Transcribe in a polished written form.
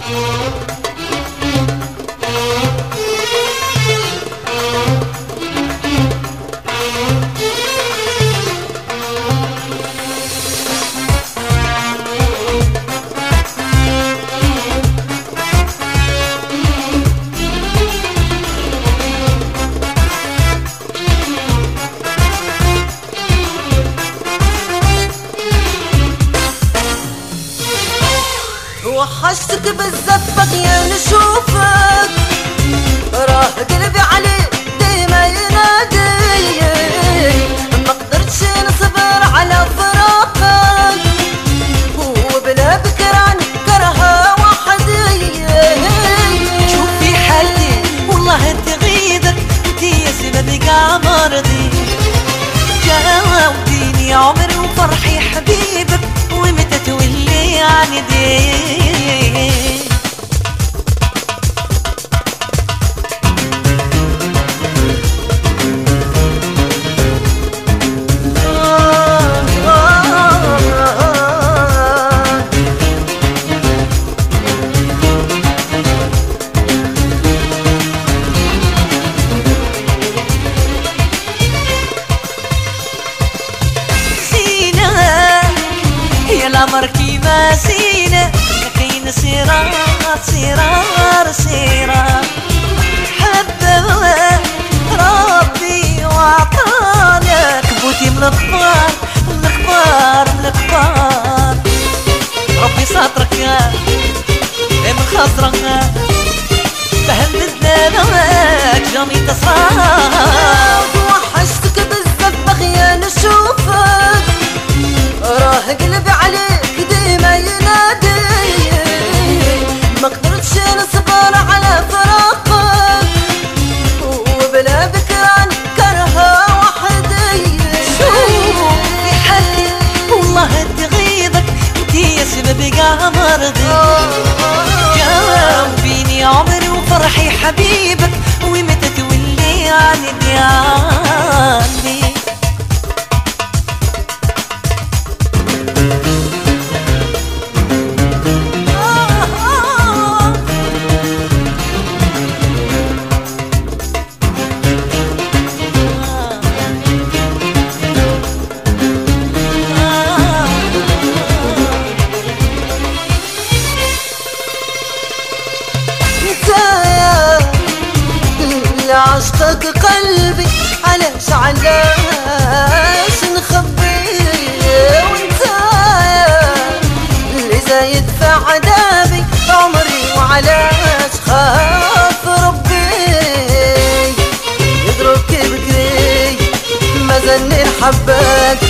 وحشتك بالزفق يا نشوفك، راه قلبي عليك ديما ينادي، ما قدرتش نصبر على فراقك، وبلا بكران كرهه وحدي. شوفي حالتي والله تغيظك، انتي يا سبب كاع مرضي، جاوبيني عمري وفرحي حبيبك، ومتى تولي عندي. الأمر كيما زينة كاين صرار حبه ربي وعطانا كبوتي من الكبار ربي ساطرك من خاطرك فهمتنا معاك جامي تصرار. وحشتك بالزبخ يا نشوفك، راه قلبي عليك ديما ينادي، ما قدرتش نصبر على فراقك، وبلا بكران كرهه وحدي. شوفي حالي والله تغيظك، انتي يا سبب كاع مرضي، جاوبيني عمري وفرحي حبيبك، ومتى تولي عندي. عشقك قلبي علاش نخبيه، وانت اللي زايد في عذابي عمري، وعلاش خاف ربي يضربك بكري، ما زلني نحبك